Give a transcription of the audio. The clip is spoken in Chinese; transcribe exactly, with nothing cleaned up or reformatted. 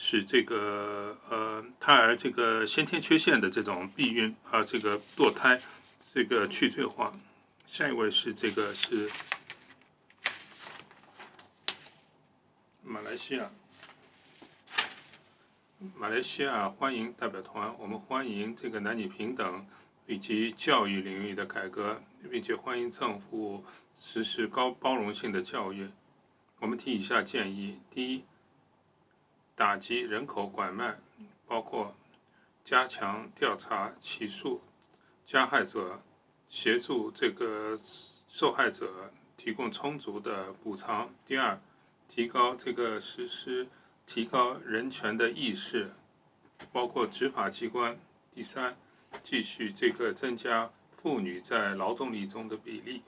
使这个呃胎儿这个先天缺陷的这种避孕啊，这个堕胎这个去罪化。下一位是这个是马来西亚。马来西亚欢迎代表团，我们欢迎这个男女平等以及教育领域的改革，并且欢迎政府实施高包容性的教育。我们提以下建议：第一，打击人口拐卖，包括加强调查、起诉加害者，协助这个受害者提供充足的补偿。第二，提高这个实施。提高人权的意识，包括执法机关。第三，继续这个增加妇女在劳动力中的比例。